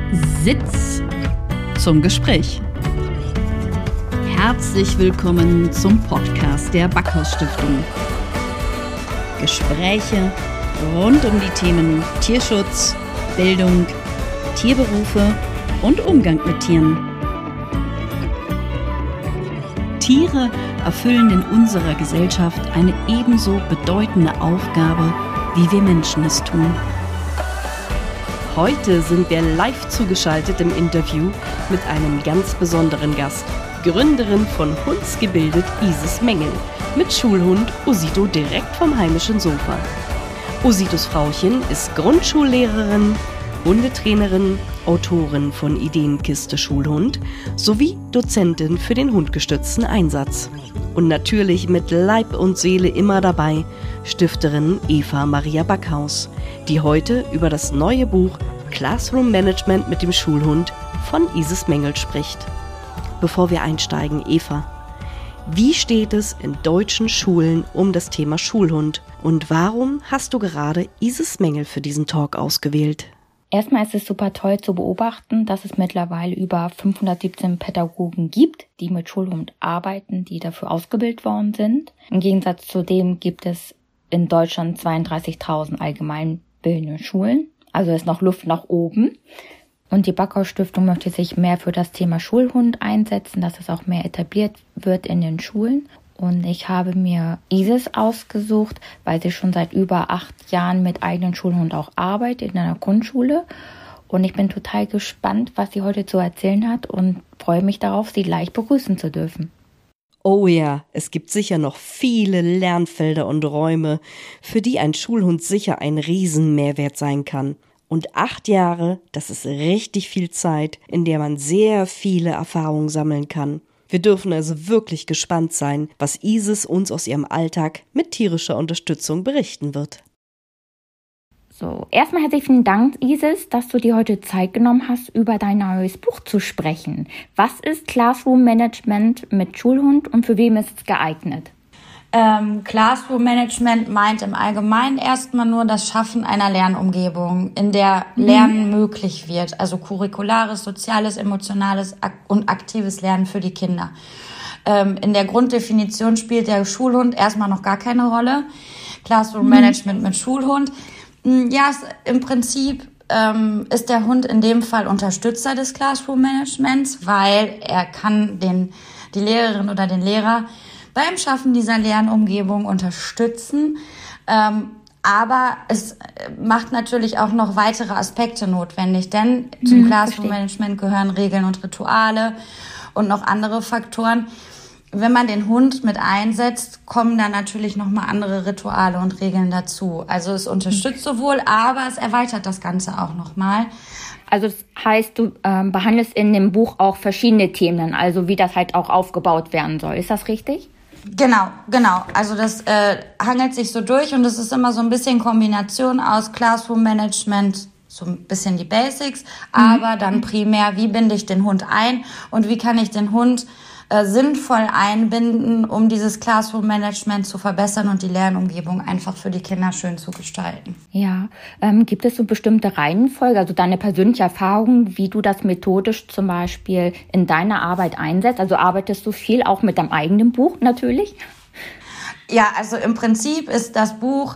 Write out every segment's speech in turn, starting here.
Sitz zum Gespräch. Herzlich willkommen zum Podcast der Backhaus Stiftung. Gespräche rund um die Themen Tierschutz, Bildung, Tierberufe und Umgang mit Tieren. Tiere erfüllen in unserer Gesellschaft eine ebenso bedeutende Aufgabe, wie wir Menschen es tun. Heute sind wir live zugeschaltet im Interview mit einem ganz besonderen Gast, Gründerin von Hundsgebildet Isis Mengel, mit Schulhund Osito direkt vom heimischen Sofa. Ositos Frauchen ist Grundschullehrerin, Hundetrainerin, Autorin von Ideenkiste Schulhund sowie Dozentin für den hundgestützten Einsatz. Und natürlich mit Leib und Seele immer dabei, Stifterin Eva Maria Backhaus, die heute über das neue Buch Classroom Management mit dem Schulhund von Isis Mengel spricht. Bevor wir einsteigen, Eva, wie steht es in deutschen Schulen um das Thema Schulhund und warum hast du gerade Isis Mengel für diesen Talk ausgewählt? Erstmal ist es super toll zu beobachten, dass es mittlerweile über 517 Pädagogen gibt, die mit Schulhund arbeiten, die dafür ausgebildet worden sind. Im Gegensatz zu dem gibt es in Deutschland 32.000 allgemeinbildende Schulen. Also ist noch Luft nach oben. Und die Backhaus Stiftung möchte sich mehr für das Thema Schulhund einsetzen, dass es auch mehr etabliert wird in den Schulen. Und ich habe mir Isis ausgesucht, weil sie schon seit über 8 Jahren mit eigenen Schulhund auch arbeitet in einer Grundschule. Und ich bin total gespannt, was sie heute zu erzählen hat und freue mich darauf, sie gleich begrüßen zu dürfen. Oh ja, es gibt sicher noch viele Lernfelder und Räume, für die ein Schulhund sicher ein Riesenmehrwert sein kann. Und 8 Jahre, das ist richtig viel Zeit, in der man sehr viele Erfahrungen sammeln kann. Wir dürfen also wirklich gespannt sein, was Isis uns aus ihrem Alltag mit tierischer Unterstützung berichten wird. So, erstmal herzlichen Dank, Isis, dass du dir heute Zeit genommen hast, über dein neues Buch zu sprechen. Was ist Classroom Management mit Schulhund und für wen ist es geeignet? Classroom Management meint im Allgemeinen erstmal nur das Schaffen einer Lernumgebung, in der Lernen möglich wird. Also curriculares, soziales, emotionales und aktives Lernen für die Kinder. In der Grunddefinition spielt der Schulhund erstmal noch gar keine Rolle. Classroom Management mit Schulhund. Ja, im Prinzip ist der Hund in dem Fall Unterstützer des Classroom Managements, weil er kann die Lehrerin oder den Lehrer beim Schaffen dieser Lernumgebung unterstützen. Aber es macht natürlich auch noch weitere Aspekte notwendig, denn zum Classroom Management gehören Regeln und Rituale und noch andere Faktoren. Wenn man den Hund mit einsetzt, kommen dann natürlich nochmal andere Rituale und Regeln dazu. Also es unterstützt sowohl, aber es erweitert das Ganze auch nochmal. Also das heißt, du behandelst in dem Buch auch verschiedene Themen, also wie das halt auch aufgebaut werden soll. Ist das richtig? Genau. Also das hangelt sich so durch und es ist immer so ein bisschen Kombination aus Classroom Management, so ein bisschen die Basics, aber dann primär, wie binde ich den Hund ein und wie kann ich den Hund sinnvoll einbinden, um dieses Classroom Management zu verbessern und die Lernumgebung einfach für die Kinder schön zu gestalten. Ja, gibt es so bestimmte Reihenfolge, also deine persönliche Erfahrung, wie du das methodisch zum Beispiel in deiner Arbeit einsetzt? Also arbeitest du viel auch mit deinem eigenen Buch natürlich? Ja, also im Prinzip ist das Buch,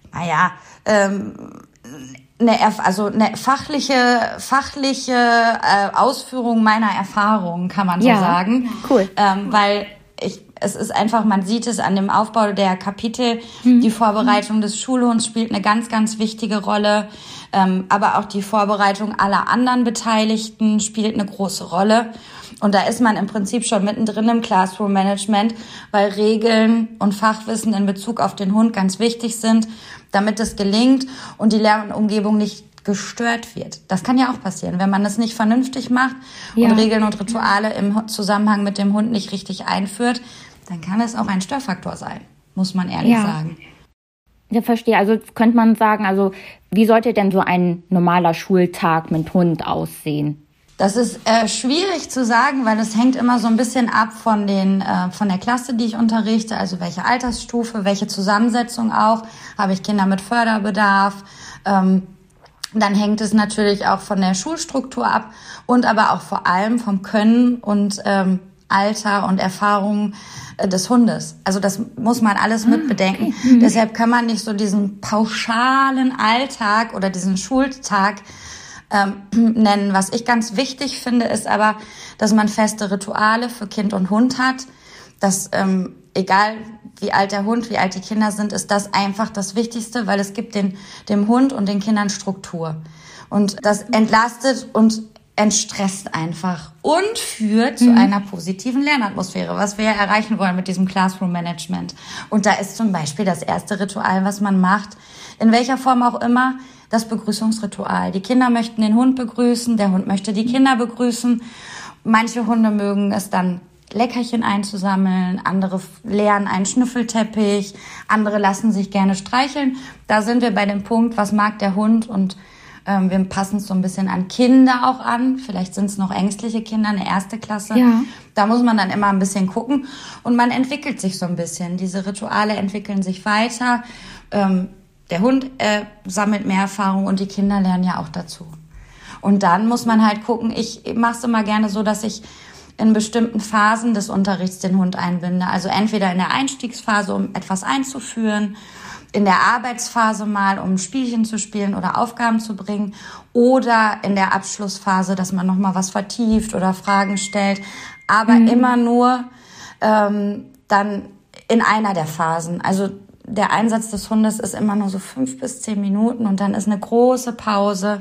eine fachliche Ausführung meiner Erfahrungen, kann man so sagen. Cool. Weil es ist einfach, man sieht es an dem Aufbau der Kapitel, die Vorbereitung des Schulhunds spielt eine ganz, ganz wichtige Rolle, aber auch die Vorbereitung aller anderen Beteiligten spielt eine große Rolle. Und da ist man im Prinzip schon mittendrin im Classroom Management, weil Regeln und Fachwissen in Bezug auf den Hund ganz wichtig sind, damit es gelingt und die Lernumgebung nicht gestört wird. Das kann ja auch passieren, wenn man das nicht vernünftig macht und Regeln und Rituale im Zusammenhang mit dem Hund nicht richtig einführt, dann kann es auch ein Störfaktor sein, muss man ehrlich sagen. Ja, verstehe. Also könnte man sagen, also wie sollte denn so ein normaler Schultag mit Hund aussehen? Das ist schwierig zu sagen, weil es hängt immer so ein bisschen ab von der Klasse, die ich unterrichte, also welche Altersstufe, welche Zusammensetzung auch. Habe ich Kinder mit Förderbedarf? Dann hängt es natürlich auch von der Schulstruktur ab und aber auch vor allem vom Können und Alter und Erfahrung des Hundes. Also das muss man alles mit bedenken. Okay. Deshalb kann man nicht so diesen pauschalen Alltag oder diesen Schultag nennen. Was ich ganz wichtig finde, ist aber, dass man feste Rituale für Kind und Hund hat. Dass egal wie alt der Hund, wie alt die Kinder sind, ist das einfach das Wichtigste, weil es gibt dem Hund und den Kindern Struktur. Und das entlastet und entstresst einfach und führt zu einer positiven Lernatmosphäre, was wir ja erreichen wollen mit diesem Classroom Management. Und da ist zum Beispiel das erste Ritual, was man macht, in welcher Form auch immer, das Begrüßungsritual. Die Kinder möchten den Hund begrüßen, der Hund möchte die Kinder begrüßen. Manche Hunde mögen es dann, Leckerchen einzusammeln, andere leeren einen Schnüffelteppich, andere lassen sich gerne streicheln. Da sind wir bei dem Punkt, was mag der Hund, und wir passen es so ein bisschen an Kinder auch an. Vielleicht sind es noch ängstliche Kinder, eine erste Klasse. Ja. Da muss man dann immer ein bisschen gucken und man entwickelt sich so ein bisschen. Diese Rituale entwickeln sich weiter. Der Hund sammelt mehr Erfahrung und die Kinder lernen ja auch dazu. Und dann muss man halt gucken, ich mache es immer gerne so, dass ich in bestimmten Phasen des Unterrichts den Hund einbinde. Also entweder in der Einstiegsphase, um etwas einzuführen, in der Arbeitsphase mal, um Spielchen zu spielen oder Aufgaben zu bringen, oder in der Abschlussphase, dass man nochmal was vertieft oder Fragen stellt, aber immer nur dann in einer der Phasen. Also der Einsatz des Hundes ist immer nur so 5 bis 10 Minuten und dann ist eine große Pause.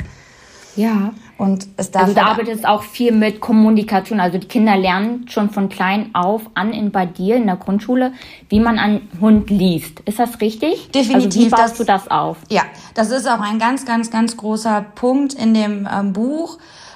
Ja. Und es darf also da arbeitet es auch viel mit Kommunikation. Also die Kinder lernen schon von klein auf an bei dir in der Grundschule, wie man einen Hund liest. Ist das richtig? Definitiv. Also wie baust du das auf? Ja, das ist auch ein ganz, ganz, ganz großer Punkt in dem Buch.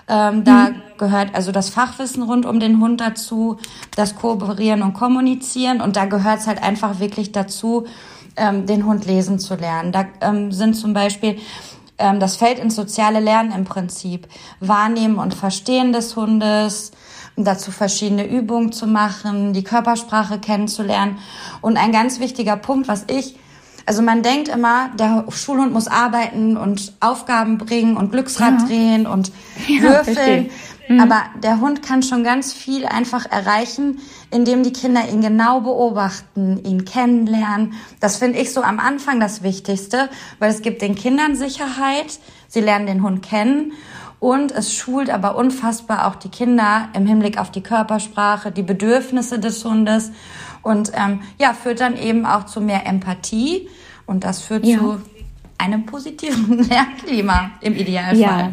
Da gehört also das Fachwissen rund um den Hund dazu, das Kooperieren und Kommunizieren. Und da gehört es halt einfach wirklich dazu, den Hund lesen zu lernen. Da sind zum Beispiel... Das fällt ins soziale Lernen im Prinzip. Wahrnehmen und Verstehen des Hundes, dazu verschiedene Übungen zu machen, die Körpersprache kennenzulernen. Und ein ganz wichtiger Punkt, also man denkt immer, der Schulhund muss arbeiten und Aufgaben bringen und Glücksrad drehen und würfeln. Aber der Hund kann schon ganz viel einfach erreichen, indem die Kinder ihn genau beobachten, ihn kennenlernen. Das finde ich so am Anfang das Wichtigste, weil es gibt den Kindern Sicherheit, sie lernen den Hund kennen und es schult aber unfassbar auch die Kinder im Hinblick auf die Körpersprache, die Bedürfnisse des Hundes und führt dann eben auch zu mehr Empathie und das führt zu einem positiven Lernklima im Idealfall. Ja.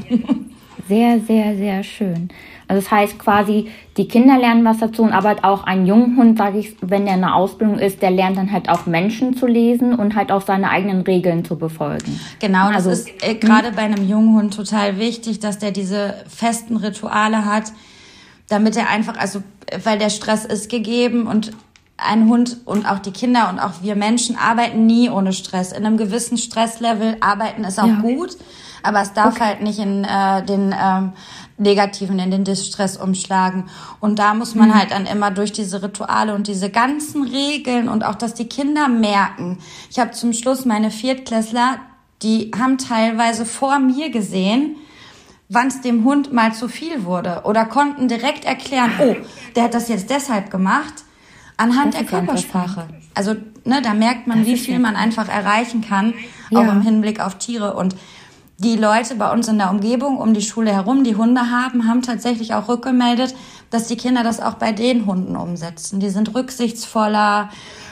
Sehr, sehr, sehr schön. Also das heißt quasi, die Kinder lernen was dazu, aber auch ein Junghund, sage ich, wenn der in der Ausbildung ist, der lernt dann halt auch Menschen zu lesen und halt auch seine eigenen Regeln zu befolgen. Genau, das ist gerade bei einem Junghund total wichtig, dass der diese festen Rituale hat, damit er einfach, also weil der Stress ist gegeben und ein Hund und auch die Kinder und auch wir Menschen arbeiten nie ohne Stress. In einem gewissen Stresslevel arbeiten ist auch gut, aber es darf halt nicht in den Negativen, in den Distress umschlagen. Und da muss man halt dann immer durch diese Rituale und diese ganzen Regeln und auch, dass die Kinder merken. Ich habe zum Schluss meine Viertklässler, die haben teilweise vor mir gesehen, wann es dem Hund mal zu viel wurde oder konnten direkt erklären, oh, der hat das jetzt deshalb gemacht, anhand der Körpersprache. Also da merkt man, wie viel man einfach erreichen kann, auch im Hinblick auf Tiere. Und die Leute bei uns in der Umgebung, um die Schule herum, die Hunde haben tatsächlich auch rückgemeldet, dass die Kinder das auch bei den Hunden umsetzen. Die sind rücksichtsvoller,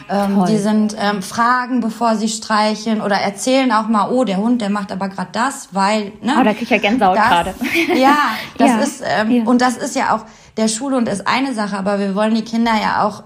die sind fragen, bevor sie streicheln oder erzählen auch mal, oh, der Hund, der macht aber gerade das, weil... da krieg ich ja Gänsehaut gerade. Ja, ist und das ist ja auch, der Schulhund ist eine Sache, aber wir wollen die Kinder ja auch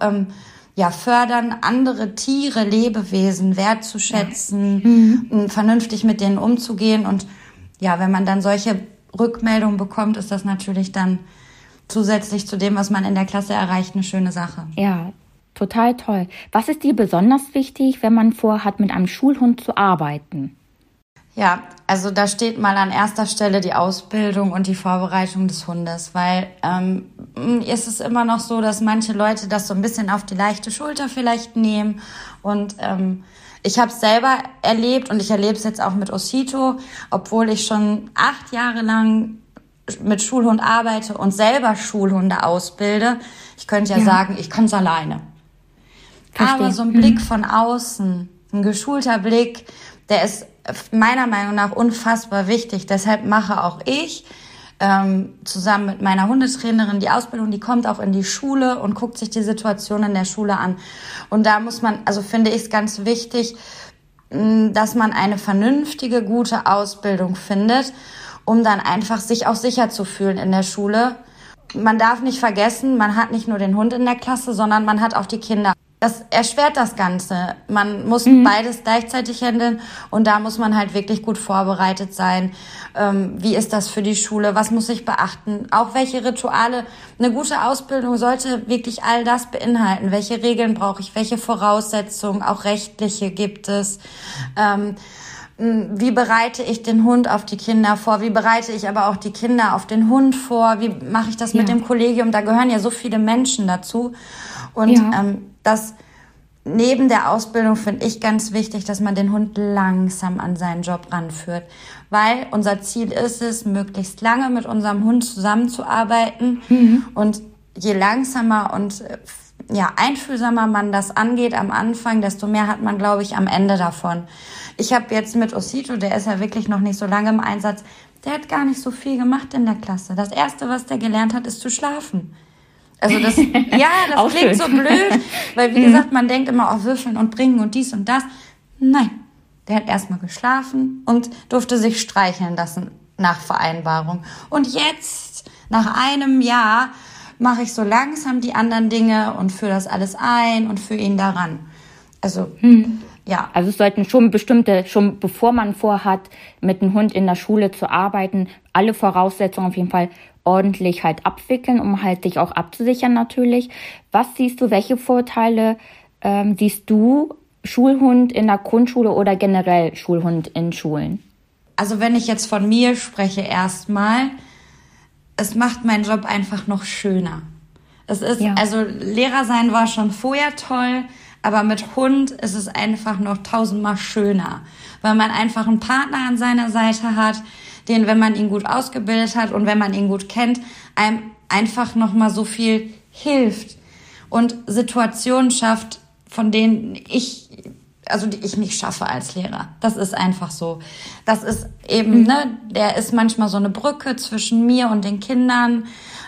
fördern, andere Tiere, Lebewesen wertzuschätzen, vernünftig mit denen umzugehen. Und wenn man dann solche Rückmeldungen bekommt, ist das natürlich dann zusätzlich zu dem, was man in der Klasse erreicht, eine schöne Sache. Ja, total toll. Was ist dir besonders wichtig, wenn man vorhat, mit einem Schulhund zu arbeiten? Ja, also da steht mal an erster Stelle die Ausbildung und die Vorbereitung des Hundes, weil ist es immer noch so, dass manche Leute das so ein bisschen auf die leichte Schulter vielleicht nehmen. Und ich habe es selber erlebt und ich erlebe es jetzt auch mit Osito, obwohl ich schon 8 Jahre lang mit Schulhund arbeite und selber Schulhunde ausbilde. Ich könnte ja sagen, ich kann es alleine. Verstehe. Aber so ein Blick von außen, ein geschulter Blick, der ist meiner Meinung nach unfassbar wichtig. Deshalb mache auch ich zusammen mit meiner Hundetrainerin die Ausbildung, die kommt auch in die Schule und guckt sich die Situation in der Schule an. Und da muss man, also finde ich es ganz wichtig, dass man eine vernünftige, gute Ausbildung findet, um dann einfach sich auch sicher zu fühlen in der Schule. Man darf nicht vergessen, man hat nicht nur den Hund in der Klasse, sondern man hat auch die Kinder. Das erschwert das Ganze. Man muss beides gleichzeitig handeln und da muss man halt wirklich gut vorbereitet sein. Wie ist das für die Schule? Was muss ich beachten? Auch welche Rituale? Eine gute Ausbildung sollte wirklich all das beinhalten. Welche Regeln brauche ich? Welche Voraussetzungen, auch rechtliche, gibt es? Wie bereite ich den Hund auf die Kinder vor? Wie bereite ich aber auch die Kinder auf den Hund vor? Wie mache ich das mit dem Kollegium? Da gehören ja so viele Menschen dazu. Und das neben der Ausbildung finde ich ganz wichtig, dass man den Hund langsam an seinen Job ranführt. Weil unser Ziel ist es, möglichst lange mit unserem Hund zusammenzuarbeiten. Und je langsamer und einfühlsamer man das angeht am Anfang, desto mehr hat man, glaube ich, am Ende davon. Ich habe jetzt mit Osito, der ist ja wirklich noch nicht so lange im Einsatz, der hat gar nicht so viel gemacht in der Klasse. Das Erste, was der gelernt hat, ist zu schlafen. Also das klingt so blöd, weil wie gesagt, man denkt immer auf Würfeln und Bringen und dies und das. Nein, der hat erstmal geschlafen und durfte sich streicheln lassen nach Vereinbarung. Und jetzt, nach einem Jahr, mache ich so langsam die anderen Dinge und führe das alles ein und führe ihn daran. Also, Also es sollten schon bevor man vorhat, mit dem Hund in der Schule zu arbeiten, alle Voraussetzungen auf jeden Fall ordentlich halt abwickeln, um halt dich auch abzusichern natürlich. Was siehst du, welche Vorteile siehst du Schulhund in der Grundschule oder generell Schulhund in Schulen? Also wenn ich jetzt von mir spreche erstmal, es macht meinen Job einfach noch schöner. Also Lehrer sein war schon vorher toll, aber mit Hund ist es einfach noch 1000-mal schöner, weil man einfach einen Partner an seiner Seite hat, den, wenn man ihn gut ausgebildet hat und wenn man ihn gut kennt, einem einfach nochmal so viel hilft und Situationen schafft, von denen die ich nicht schaffe als Lehrer. Das ist einfach so. Das ist eben, der ist manchmal so eine Brücke zwischen mir und den Kindern,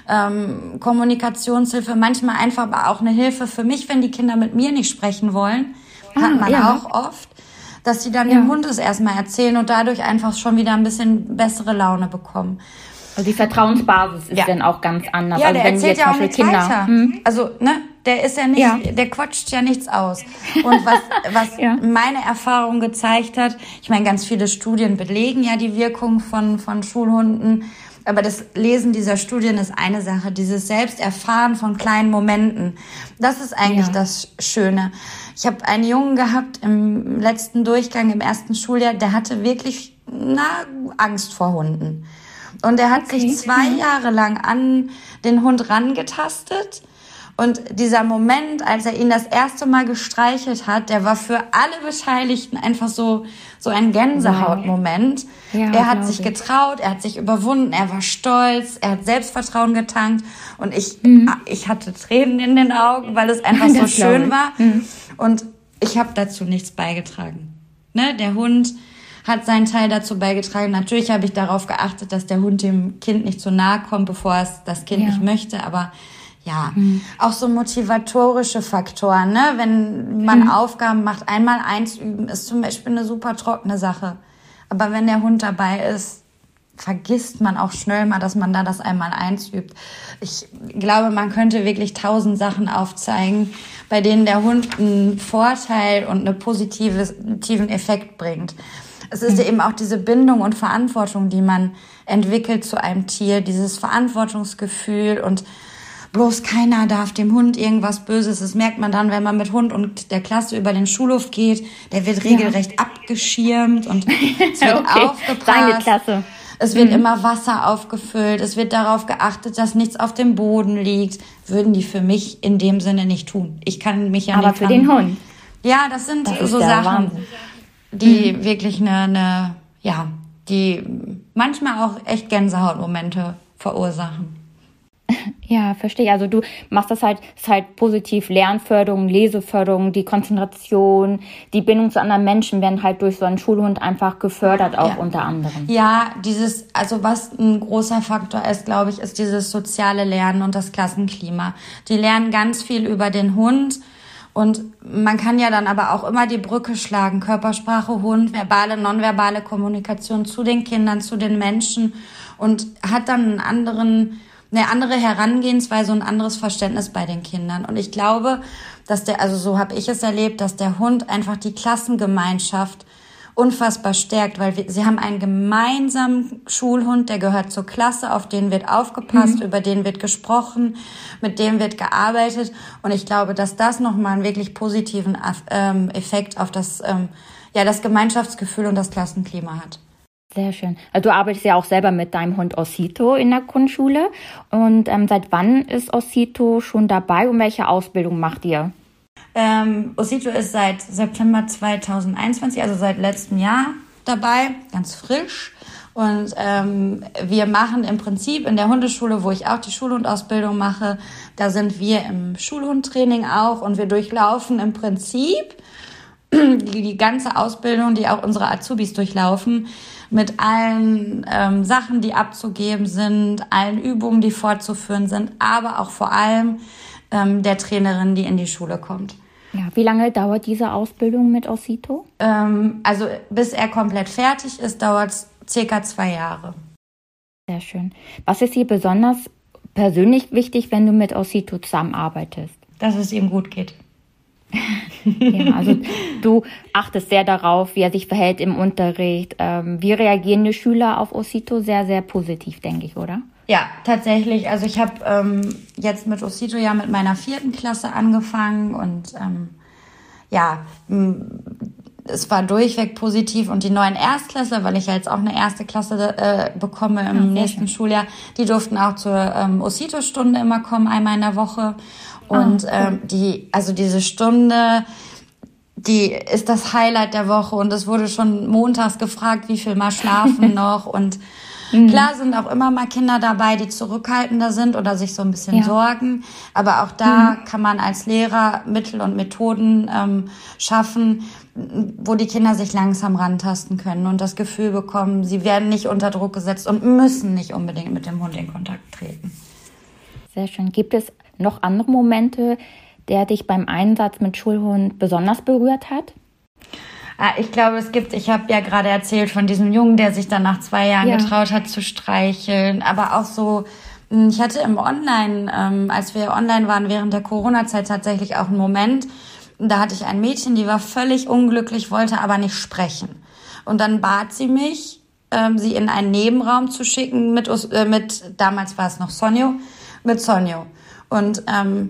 Kommunikationshilfe, manchmal einfach aber auch eine Hilfe für mich, wenn die Kinder mit mir nicht sprechen wollen, hat man auch oft, dass sie dann dem Hund es erstmal erzählen und dadurch einfach schon wieder ein bisschen bessere Laune bekommen. Also die Vertrauensbasis ist dann auch ganz anders. Ja, also der wenn erzählt ja auch nichts weiter. Also, der ist ja nicht, der quatscht ja nichts aus. Und was meine Erfahrung gezeigt hat, ich meine, ganz viele Studien belegen ja die Wirkung von Schulhunden, aber das Lesen dieser Studien ist eine Sache, dieses Selbsterfahren von kleinen Momenten. Das ist eigentlich das Schöne. Ich habe einen Jungen gehabt im letzten Durchgang, im ersten Schuljahr, der hatte wirklich Angst vor Hunden. Und er hat sich 2 Jahre lang an den Hund rangetastet. Und dieser Moment, als er ihn das erste Mal gestreichelt hat, der war für alle Beteiligten einfach so ein Gänsehautmoment. Ja, er hat sich getraut, er hat sich überwunden, er war stolz, er hat Selbstvertrauen getankt. Und ich hatte Tränen in den Augen, weil es einfach so schön war. Und ich habe dazu nichts beigetragen. Der Hund hat seinen Teil dazu beigetragen. Natürlich habe ich darauf geachtet, dass der Hund dem Kind nicht zu nahe kommt, bevor es das Kind nicht möchte, aber auch so motivatorische Faktoren, wenn man Aufgaben macht. 1x1 üben ist zum Beispiel eine super trockene Sache. Aber wenn der Hund dabei ist, vergisst man auch schnell mal, dass man da das 1x1 übt. Ich glaube, man könnte wirklich 1000 Sachen aufzeigen, bei denen der Hund einen Vorteil und einen positiven Effekt bringt. Es ist eben auch diese Bindung und Verantwortung, die man entwickelt zu einem Tier, dieses Verantwortungsgefühl und bloß keiner darf dem Hund irgendwas Böses. Das merkt man dann, wenn man mit Hund und der Klasse über den Schulhof geht. Der wird regelrecht abgeschirmt und es wird aufgepasst. Seine Klasse. Es wird immer Wasser aufgefüllt, es wird darauf geachtet, dass nichts auf dem Boden liegt. Würden die für mich in dem Sinne nicht tun. Ich kann mich ja aber nicht... Aber für den Hund? Ja, das sind so Sachen, die wirklich die manchmal auch echt Gänsehautmomente verursachen. Ja, verstehe. Also du machst das halt positiv. Lernförderung, Leseförderung, die Konzentration, die Bindung zu anderen Menschen werden halt durch so einen Schulhund einfach gefördert, auch unter anderem. Ja, was ein großer Faktor ist, glaube ich, ist dieses soziale Lernen und das Klassenklima. Die lernen ganz viel über den Hund. Und man kann ja dann aber auch immer die Brücke schlagen, Körpersprache, Hund, verbale, nonverbale Kommunikation zu den Kindern, zu den Menschen und hat dann eine andere Herangehensweise und ein anderes Verständnis bei den Kindern. Und ich glaube, dass so habe ich es erlebt, dass der Hund einfach die Klassengemeinschaft unfassbar stärkt, weil sie haben einen gemeinsamen Schulhund, der gehört zur Klasse, auf den wird aufgepasst, über den wird gesprochen, mit dem wird gearbeitet. Und ich glaube, dass das nochmal einen wirklich positiven Effekt auf das Gemeinschaftsgefühl und das Klassenklima hat. Sehr schön. Also du arbeitest ja auch selber mit deinem Hund Osito in der Grundschule. Und seit wann ist Osito schon dabei und welche Ausbildung macht ihr? Osito ist seit September 2021, also seit letztem Jahr dabei, ganz frisch. Und wir machen im Prinzip in der Hundeschule, wo ich auch die Schulhundausbildung mache, da sind wir im Schulhundtraining auch und wir durchlaufen im Prinzip die ganze Ausbildung, die auch unsere Azubis durchlaufen, mit allen Sachen, die abzugeben sind, allen Übungen, die fortzuführen sind, aber auch vor allem der Trainerin, die in die Schule kommt. Ja, wie lange dauert diese Ausbildung mit Osito? Also bis er komplett fertig ist, dauert es circa 2 Jahre. Sehr schön. Was ist dir besonders persönlich wichtig, wenn du mit Osito zusammenarbeitest? Dass es ihm gut geht. Ja, also du achtest sehr darauf, wie er sich verhält im Unterricht. Wie reagieren die Schüler auf Osito? Sehr, sehr positiv, denke ich, oder? Ja, tatsächlich. Also ich habe jetzt mit Osito ja mit meiner 4. Klasse angefangen und es war durchweg positiv. Und die neuen Erstklässler, weil ich ja jetzt auch eine 1. Klasse bekomme im nächsten Schuljahr, die durften auch zur Osito-Stunde immer kommen, einmal in der Woche. Und diese Stunde, die ist das Highlight der Woche und es wurde schon montags gefragt, wie viel mal schlafen noch und klar sind auch immer mal Kinder dabei, die zurückhaltender sind oder sich so ein bisschen sorgen, aber auch da kann man als Lehrer Mittel und Methoden schaffen, wo die Kinder sich langsam rantasten können und das Gefühl bekommen, sie werden nicht unter Druck gesetzt und müssen nicht unbedingt mit dem Hund in Kontakt treten. Sehr schön. Gibt es noch andere Momente, der dich beim Einsatz mit Schulhund besonders berührt hat? Ich glaube, ich habe ja gerade erzählt von diesem Jungen, der sich dann nach 2 Jahren getraut hat zu streicheln, aber auch so, ich hatte als wir online waren während der Corona-Zeit tatsächlich auch einen Moment, da hatte ich ein Mädchen, die war völlig unglücklich, wollte aber nicht sprechen. Und dann bat sie mich, sie in einen Nebenraum zu schicken mit damals war es noch Sonjo, mit Sonjo. Und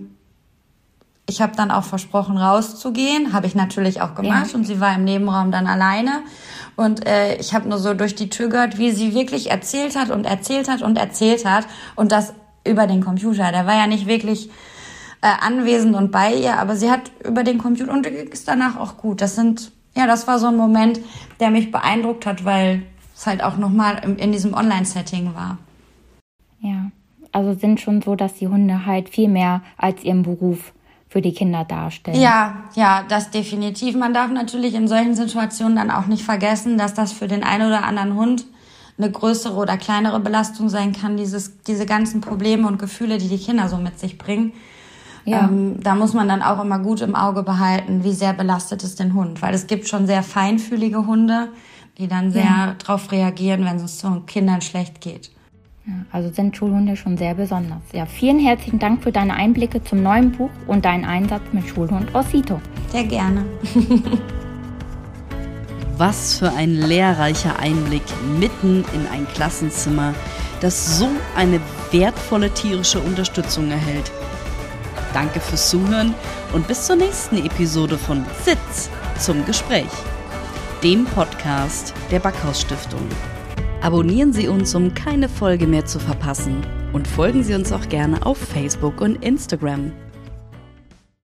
ich habe dann auch versprochen, rauszugehen. Habe ich natürlich auch gemacht. Ja. Und sie war im Nebenraum dann alleine. Und ich habe nur so durch die Tür gehört, wie sie wirklich erzählt hat und erzählt hat und erzählt hat. Und das über den Computer. Der war ja nicht wirklich anwesend und bei ihr. Aber sie hat über den Computer und ist danach auch gut. Das war so ein Moment, der mich beeindruckt hat, weil es halt auch nochmal in diesem Online-Setting war. Ja. Also sind schon so, dass die Hunde halt viel mehr als ihren Beruf für die Kinder darstellen. Ja, das definitiv. Man darf natürlich in solchen Situationen dann auch nicht vergessen, dass das für den einen oder anderen Hund eine größere oder kleinere Belastung sein kann, diese ganzen Probleme und Gefühle, die Kinder so mit sich bringen. Ja. Da muss man dann auch immer gut im Auge behalten, wie sehr belastet es den Hund. Weil es gibt schon sehr feinfühlige Hunde, die dann sehr drauf reagieren, wenn es so Kindern schlecht geht. Ja, also sind Schulhunde schon sehr besonders. Ja, vielen herzlichen Dank für deine Einblicke zum neuen Buch und deinen Einsatz mit Schulhund Osito. Sehr gerne. Was für ein lehrreicher Einblick mitten in ein Klassenzimmer, das so eine wertvolle tierische Unterstützung erhält. Danke fürs Zuhören und bis zur nächsten Episode von Sitz zum Gespräch, dem Podcast der Backhaus Stiftung. Abonnieren Sie uns, um keine Folge mehr zu verpassen. Und folgen Sie uns auch gerne auf Facebook und Instagram.